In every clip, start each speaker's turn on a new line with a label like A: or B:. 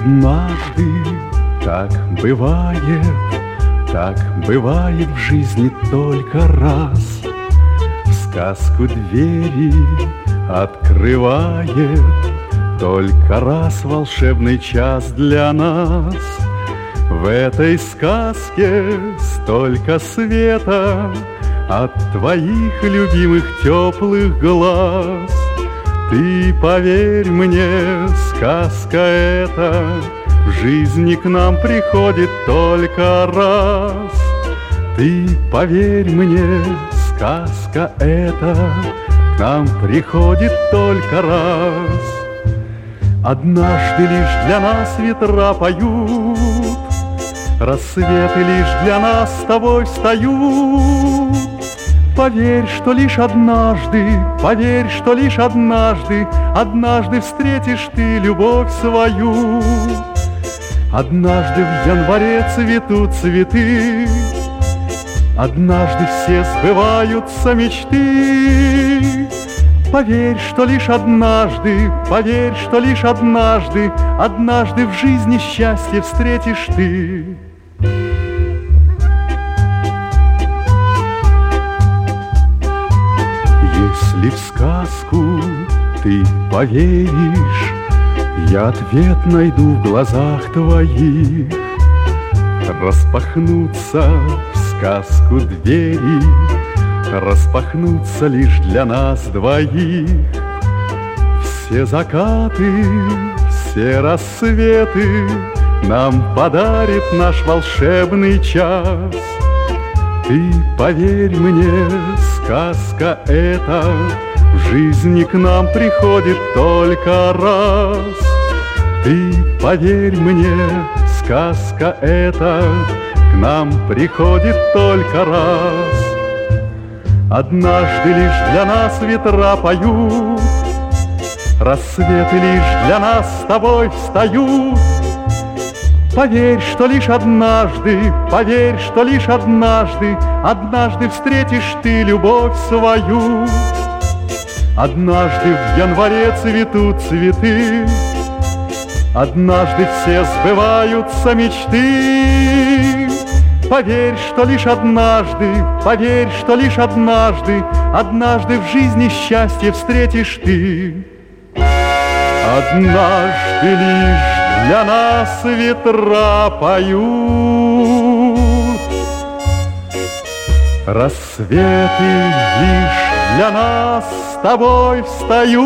A: Однажды так бывает в жизни только раз. В сказку двери открывает только раз волшебный час для нас. В этой сказке столько света от твоих любимых теплых глаз. Ты поверь мне, сказка эта в жизни к нам приходит только раз. Ты поверь мне, сказка эта к нам приходит только раз. Однажды лишь для нас ветра поют, рассветы лишь для нас с тобой встают. Поверь, что лишь однажды, поверь, что лишь однажды, однажды встретишь ты любовь свою. Однажды в январе цветут цветы, однажды все сбываются мечты. Поверь, что лишь однажды, поверь, что лишь однажды, однажды в жизни счастье встретишь ты. Если в сказку ты поверишь, я ответ найду в глазах твоих. Распахнутся в сказку двери, распахнутся лишь для нас двоих. Все закаты, все рассветы нам подарит наш волшебный час. Ты поверь мне, сказка эта в жизни к нам приходит только раз. Ты поверь мне, сказка эта к нам приходит только раз. Однажды лишь для нас ветра поют, рассветы лишь для нас с тобой встают. Поверь, что лишь однажды, поверь, что лишь однажды, однажды встретишь ты любовь свою. Однажды в январе цветут цветы, однажды все сбываются мечты. Поверь, что лишь однажды, поверь, что лишь однажды, однажды в жизни счастье встретишь ты. Однажды лишь для нас ветра поют, рассветы лишь для нас с тобой встают.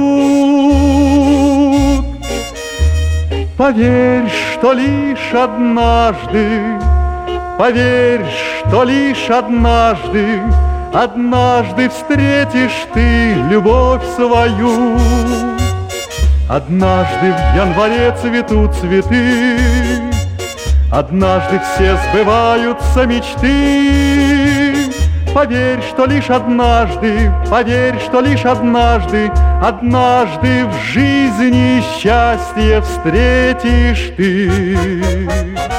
A: Поверь, что лишь однажды, поверь, что лишь однажды, однажды встретишь ты любовь свою. Однажды в январе цветут цветы, однажды все сбываются мечты. Поверь, что лишь однажды, поверь, что лишь однажды, однажды в жизни счастье встретишь ты.